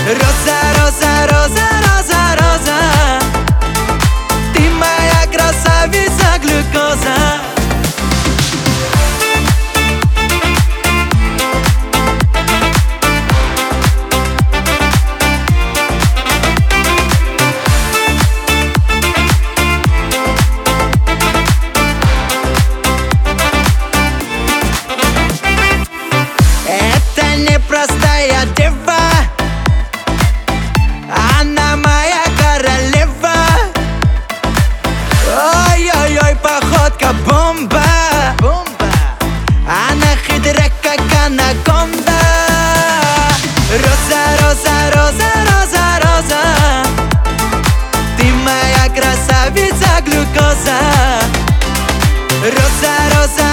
Роза, роза, роза, роза, роза, ты моя красавица, глюкоза. Это непростая дева, она моя королева. Ой-ой-ой, походка бомба, бомба. Она хитрая, как анаконда. Роза, роза, роза, роза, роза, ты моя красавица, глюкоза. Роза, роза,